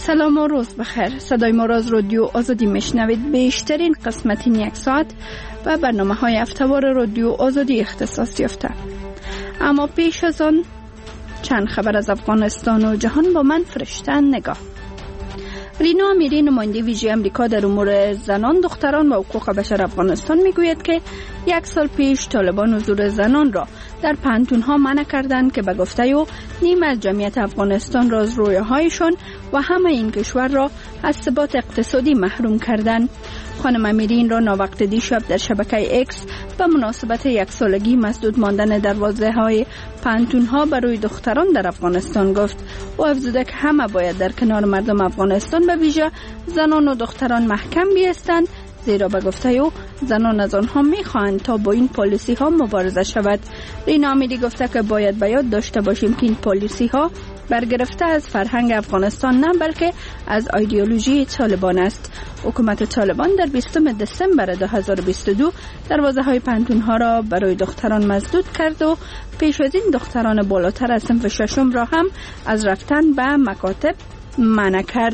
سلام و روز بخیر. صدای ما را از رادیو آزادی میشنوید. بیشترین قسمت این یک ساعت و برنامه های هفته‌وار رادیو آزادی اختصاص یافته. اما پیش از آن چند خبر از افغانستان و جهان با من فرشته نگاه. رینا امیری نماینده ویژه امریکا در امور زنان، دختران و حقوق بشر افغانستان میگوید که 1 سال پیش طالبان حضور زنان را در پانتون‌ها منع کردند که به گفته او نیم از جمعیت افغانستان را از رویاهایشان و همه این کشور را از ثبات اقتصادی محروم کردند. خانم امیری این را ناوقت دیشب در شبکه ایکس به مناسبت 1 سالگی مسدود ماندن دروازه‌های پانتون‌ها برای دختران در افغانستان گفت. او افزوده که همه باید در کنار مردم افغانستان به ویژه زنان و دختران محکم بایستند، زیرا به گفته او زنان از آنها می‌خواهند تا با این پالیسی ها مبارزه شود. رینا امیری گفته که باید به یاد داشته باشیم که این پالیسی ها برگرفته از فرهنگ افغانستان نه بلکه از ایدئولوژی طالبان است. حکومت طالبان در 20 دسامبر 2022 دروازه‌های پانتون‌ها را برای دختران مسدود کرد و پیش از این دختران بالاتر از صنف ششم را هم از رفتن به مکاتب منع کرد.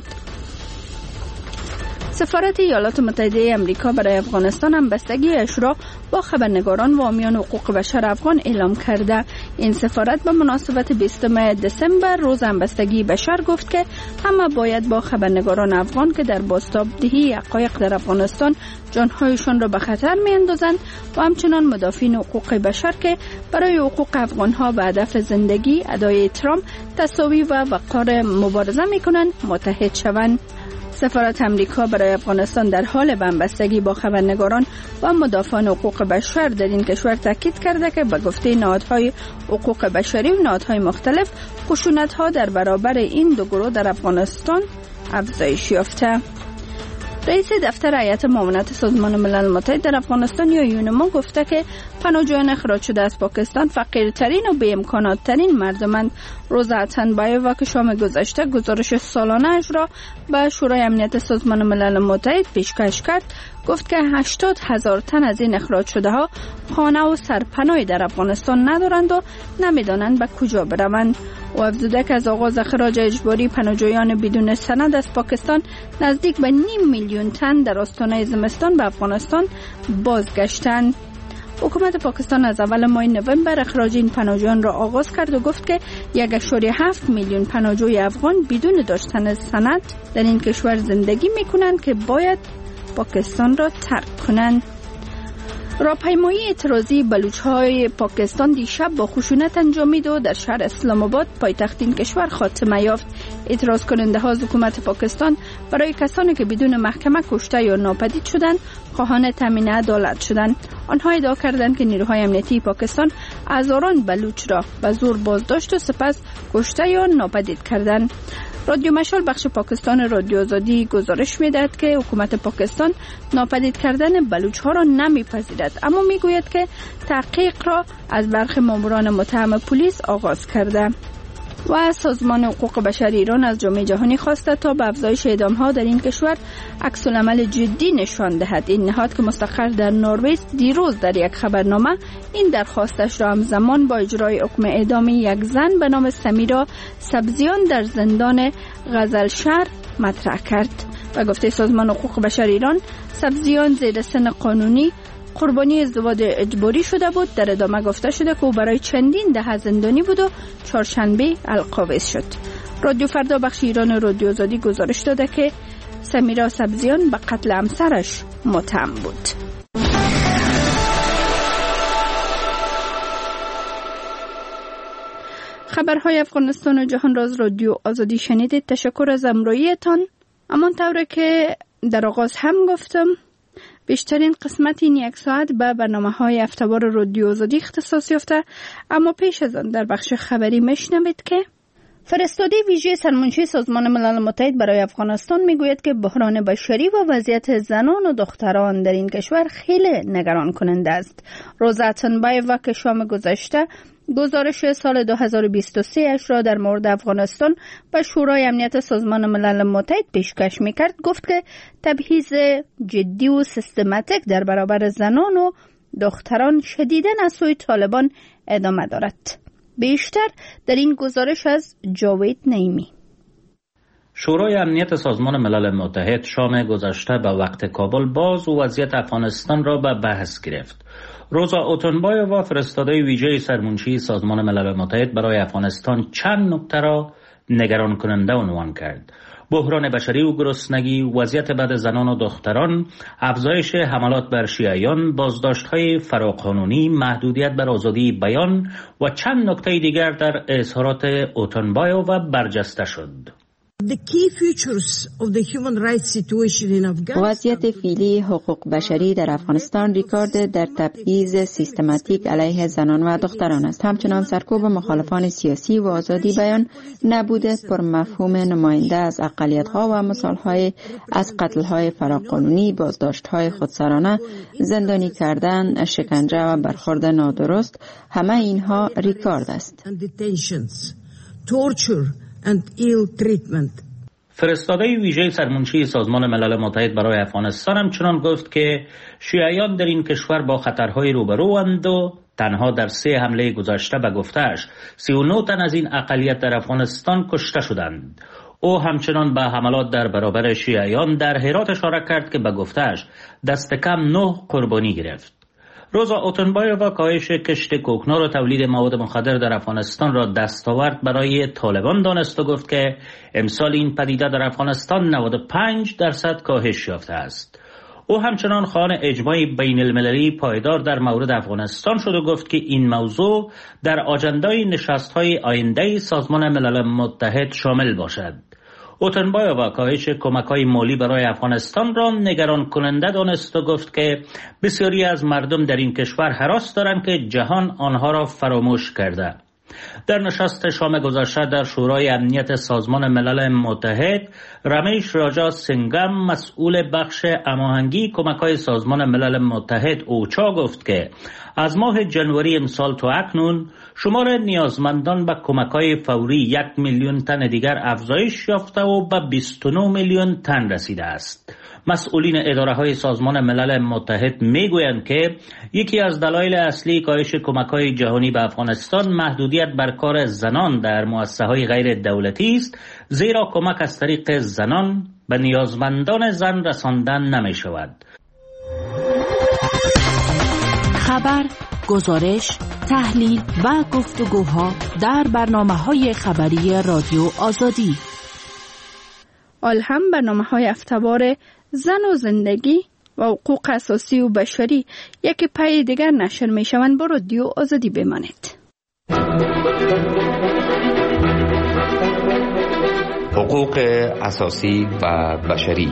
سفارت ایالات متحده آمریکا برای افغانستان همبستگی‌اش را با خبرنگاران و حامیان حقوق بشر افغان اعلام کرده. این سفارت به مناسبت 20 دسامبر روز همبستگی بشر گفت که همه باید با خبرنگاران افغان که در بازتاب‌دهی حقایق در افغانستان جانهایشان را به خطر می‌اندازند و همچنان مدافعین حقوق بشر که برای حقوق افغان‌ها به هدف زندگی، ادای احترام، تساوی و وقار مبارزه می‌کنند متحد شوند. سفارت امریکا برای افغانستان در حال بمبستگی با خبرنگاران و مدافعان حقوق بشر در این کشور تاکید کرده که به گفته نهادهای حقوق بشری و نهادهای مختلف خشونت‌ها در برابر این دو گروه در افغانستان افزایش یافته. رئیس دفتر هیئت معاونت سازمان ملل متحد در افغانستان یا یونما گفته که پناهجویان اخراج شده از پاکستان فقیرترین و بی امکانات‌ترین مردمند. روز اتنبایووا که شام گذشته گزارش سالانه اش را به شورای امنیت سازمان ملل متحد پیشکش کرد، گفت که 80,000 تن از این اخراج شده ها خانه و سرپناهی در افغانستان ندارند و نمیدانند به کجا بروند. و افزوده که از آغاز اخراج اجباری پناهجویان بدون سند از پاکستان نزدیک به 5 میلیون تن در آستانه زمستان به افغانستان بازگشتند. حکومت پاکستان از اول ماه نوامبر اخراج این پناهجویان را آغاز کرد و گفت که 1.7 میلیون پناهجوی افغان بدون داشتن سند در این کشور زندگی می‌کنند که باید پاکستان را ترک کنند. راهپیمایی اعتراضی بلوچ‌های پاکستان دیشب با خشونت انجامید و در شهر اسلام آباد پایتخت این کشور خاتمه یافت. اعتراض کننده ها از حکومت پاکستان برای کسانی که بدون محکمه کشته یا ناپدید شدند خواهان تامین عدالت شدند. آنها ادعا کردند که نیروهای امنیتی پاکستان هزاران بلوچ را به زور بازداشت و سپس کشته یا ناپدید کردند. رادیو مشال بخش پاکستان رادیو آزادی گزارش می‌دهد که حکومت پاکستان ناپدید کردن بلوچ‌ها را نمی‌پذیرد، اما می‌گوید که تحقیق را از برخی ماموران متهم پلیس آغاز کرده. و سازمان حقوق بشر ایران از جامعه جهانی خواسته تا به افزایش اعدام‌ها در این کشور عکس‌العمل جدی نشان دهد. این نهاد که مستقر در نروژ دیروز در یک خبرنامه این درخواستش را همزمان با اجرای حکم اعدام یک زن به نام سمیرا سبزیان در زندان غزلشهر مطرح کرد. و گفته سازمان حقوق بشر ایران سبزیان زیر سن قانونی قربانی ازدواج اجباری شده بود. در ادامه گفته شده که او برای چندین دهه زندانی بود و چهارشنبه القابض شد. رادیو فردا بخش ایران رادیو آزادی گزارش داده که سمیرا سبزیان به قتل همسرش متهم بود. خبرهای افغانستان و جهان را از رادیو آزادی شنیدید. تشکر از همراهیتان. همانطور که در آغاز هم گفتم بیشترین قسمت این 1 ساعت به برنامه‌های هفته‌وار رادیو آزادی اختصاص یافته، اما پیش از آن در بخش خبری میشنوید که فرستاده ویژه سرمنشی سازمان ملل متحد برای افغانستان میگوید که بحران بشری و وضعیت زنان و دختران در این کشور خیلی نگران کننده است. روز اتنبایووا که شام گذشته گزارش سال 2023 اش را در مورد افغانستان به شورای امنیت سازمان ملل متحد پیشکش میکرد، گفت که تبعیض جدی و سیستماتیک در برابر زنان و دختران شدیداً از سوی طالبان ادامه دارد. بیشتر در این گزارش از جاوید نعیمی. شورای امنیت سازمان ملل متحد شام گذشته به وقت کابل باز وضعیت افغانستان را به بحث گرفت. روزا اوتونبایووا فرستاده ویژه سرمنشی سازمان ملل متحد برای افغانستان چند نکته را نگران کننده عنوان کرد. بحران بشری و گرسنگی، وضعیت بد زنان و دختران، افزایش حملات بر شیعیان، بازداشت‌های فراقانونی، محدودیت بر آزادی بیان و چند نکته دیگر در اظهارات اوتونبایووا برجسته شد. وضعیت فعلی حقوق بشری در افغانستان ریکارد در تبعیض سیستماتیک علیه زنان و دختران است. همچنان سرکوب مخالفان سیاسی و آزادی بیان، نبود پر مفهوم نماینده از اقلیت‌ها و مثال‌های از قتل‌های فراقانونی، بازداشت‌های خودسرانه، زندانی کردن، شکنجه و برخورد نادرست، همه اینها ریکارد است. فرستاده ویژه سرمنشی سازمان ملل متحد برای افغانستان همچنان گفت که شیعیان در این کشور با خطرهای روبروند و تنها در 3 حمله گذشته به گفته‌اش 39 تن از این اقلیت در افغانستان کشته شدند. او همچنان به حملات در برابر شیعیان در هرات اشاره کرد که به گفته‌اش دست کم 9 قربانی گرفت. روزا اوتونبایووا کاهش کشت کوکنار و تولید مواد مخدر در افغانستان را دستاورد برای طالبان دانست و گفت که امسال این پدیده در افغانستان 95% کاهش یافته است. او همچنان خواهان اجماع بین المللی پایدار در مورد افغانستان شد و گفت که این موضوع در آجندای نشست‌های آینده سازمان ملل متحد شامل باشد. اوتونبایووا کاهش کمک‌های مالی برای افغانستان را نگران کننده دانست و گفت که بسیاری از مردم در این کشور هراس دارند که جهان آنها را فراموش کرده. در نشست شام گذشته در شورای امنیت سازمان ملل متحد، رمیش راجا سنگم مسئول بخش هماهنگی کمک‌های سازمان ملل متحد اوچا گفت که از ماه جنوری امسال تا اکنون شمار نیازمندان به کمک‌های فوری 1 میلیون تن دیگر افزایش یافته و به 29 میلیون تن رسیده است. مسئولین اداره‌های سازمان ملل متحد میگویند که یکی از دلایل اصلی کاهش کمک‌های جهانی به افغانستان محدودیت بر کار زنان در مؤسسه‌های غیر دولتی است، زیرا کمک از طریق زنان به نیازمندان زن رساندن نمی‌شود. خبر، گزارش، تحلیل و گفتگوها در برنامه‌های خبری رادیو آزادی. هم برنامه‌های هفته‌وار زن و زندگی و حقوق اساسی و بشری یک پای دیگر نشر می‌شوند. با رادیو آزادی بمانید. حقوق اساسی و بشری.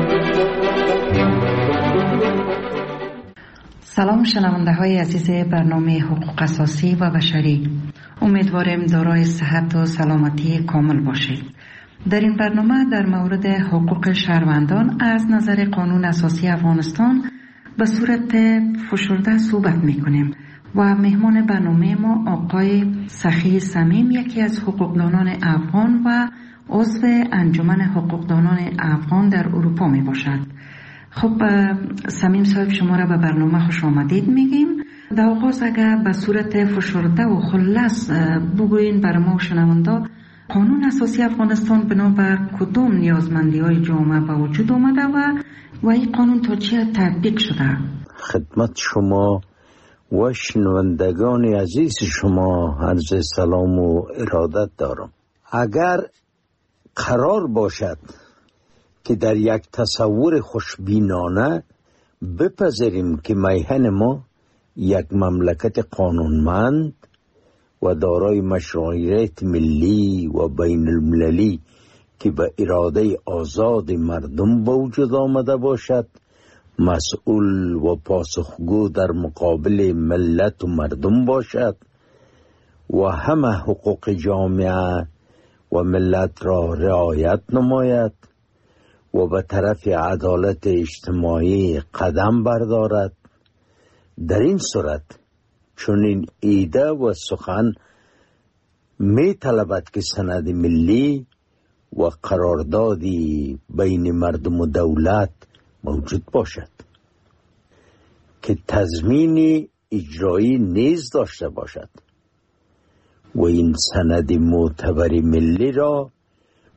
سلام شنونده های عزیز برنامه حقوق اساسی و بشری، امیدوارم دارای صحت و سلامتی کامل باشید. در این برنامه در مورد حقوق شهروندان از نظر قانون اساسی افغانستان به صورت فشرده صحبت میکنیم و مهمان برنامه ما آقای سخی صمیم، یکی از حقوقدانان افغان و عضو انجمن حقوقدانان افغان در اروپا می باشد. خب صمیم صاحب، شما را به برنامه خوش آمدید میگیم. در آغاز اگر به صورت فشرده و خلاص بگوین بر ما و شنونده، قانون اساسی افغانستان بنابر کدام نیازمندی های جامعه به وجود آمده و این قانون تا چه تطبیق شده؟ خدمت شما و شنوندگان عزیز شما عرض سلام و ارادت دارم. اگر قرار باشد که در یک تصور خوشبینانه بپذیریم که میهن ما یک مملکت قانونمند و دارای مشروعیت ملی و بین المللی که به اراده آزاد مردم به وجود آمده باشد، مسئول و پاسخگو در مقابل ملت و مردم باشد و همه حقوق جامعه و ملت را رعایت نماید و به طرف عدالت اجتماعی قدم بردارد، در این صورت چنین ایده و سخن می طلبد که سند ملی و قراردادی بین مردم و دولت موجود باشد که تضمین اجرایی نیز داشته باشد و این سند معتبر ملی را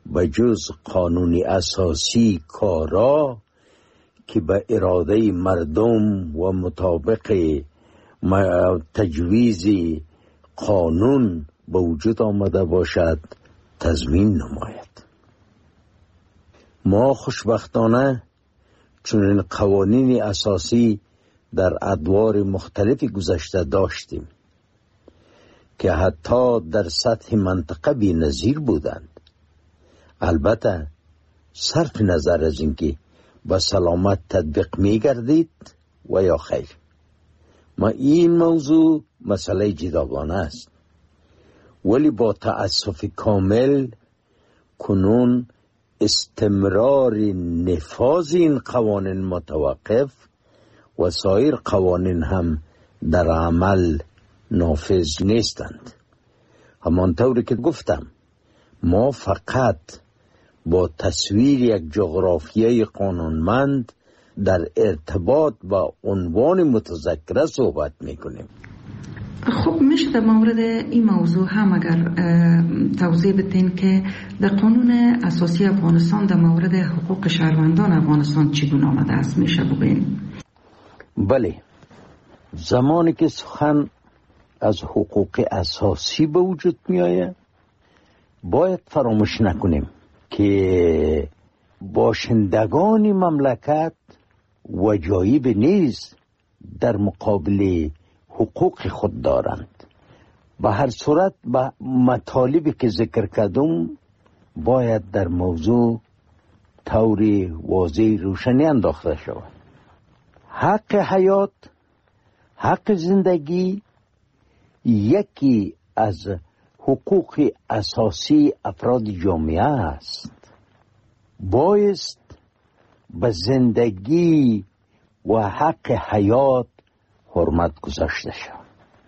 به جز قانون اساسی کارا که به اراده مردم و مطابق تجویز قانون به وجود آمده باشد تضمین نماید. ما خوشبختانه چنین قوانین اساسی در ادوار مختلف گذشته داشتیم که حتی در سطح منطقه بی‌نظیر بودند. البته صرف نظر از اینکه با سلامت تطبیق می گردید و یا خیر. ما این موضوع مسئله جداگانه است، ولی با تأسف کامل کنون استمرار نفاذ این قوانین متوقف و سایر قوانین هم در عمل نافذ نیستند. همانطوری که گفتم ما فقط با تصویر یک جغرافیای قانونمند در ارتباط با عنوان متذکره صحبت میکنیم. خب میشه در مورد این موضوع هم اگر توضیح بدین که در قانون اساسی افغانستان در مورد حقوق شهروندان افغانستان چگونه آمده است میشه بگین؟ بله، زمانی که سخن از حقوق اساسی به وجود می آید باید فراموش نکنیم که باشندگان مملکت وجایب نیز در مقابل حقوق خود دارند. به هر صورت به مطالبی که ذکر کردم باید در موضوع طور واضح روشنی انداخته شود. حق حیات، حق زندگی یکی از حقوق اساسی افراد جامعه است. بایست به زندگی و حق حیات حرمت گذاشته شود.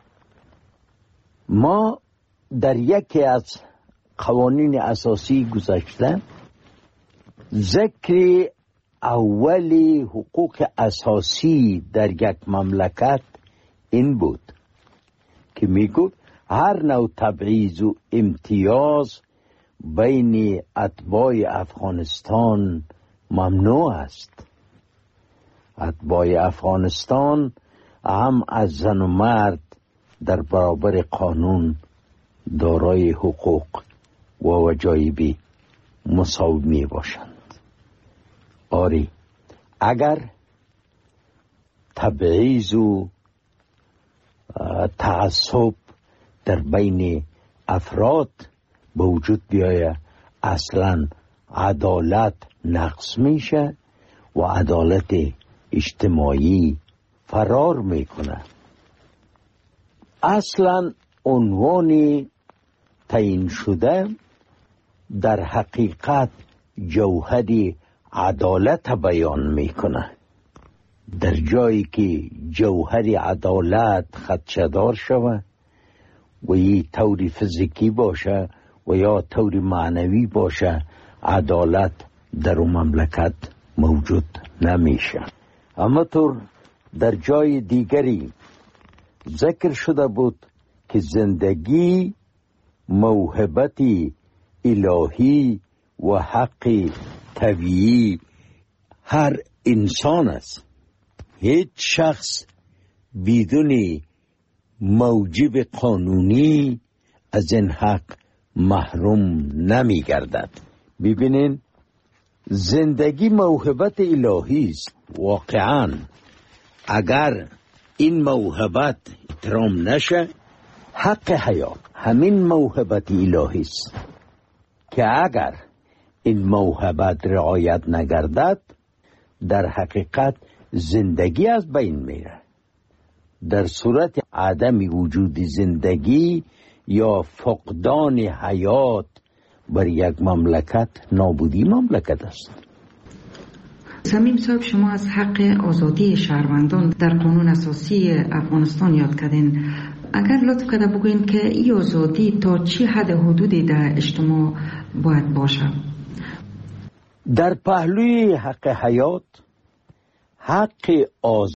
ما در یکی از قوانین اساسی گذشته ذکر اولی حقوق اساسی در یک مملکت این بود که میگو هر نوع تبعیض و امتیاز بین اتباع افغانستان ممنوع است. اتباع افغانستان هم از زن و مرد در برابر قانون دارای حقوق و وجایب مساوی می باشند. آری، اگر تبعیض و تعصب در بین افراد به وجود بیاید اصلا عدالت نقص میشه و عدالت اجتماعی فرار میکنه. اصلا عنوان تعیین شده در حقیقت جوهر عدالت بیان میکنه. در جایی که جوهر عدالت خدشه‌دار شود و یه طور فیزیکی باشه و یا طور معنوی باشه عدالت در اون مملکت موجود نمیشه. اما طور در جای دیگری ذکر شده بود که زندگی موهبت الهی و حق طبیعی هر انسان است. هیچ شخص بدون موجب قانونی از این حق محروم نمی گردد. ببینین زندگی موهبت الهی است. واقعا اگر این موهبت احترام نشه، حق حیات همین موهبت الهی است که اگر این موهبت رعایت نگردد در حقیقت زندگی از بین میره. در صورت عدم وجود زندگی یا فقدان حیات بر یک مملکت نابودی مملکت است. صمیم صاحب، شما از حق آزادی شهروندان در قانون اساسی افغانستان یاد کردین. اگر لطف کرده بگوین که این آزادی تا چه حد حدودی در اجتماع باید باشه؟ در پهلوی حق حیات، حق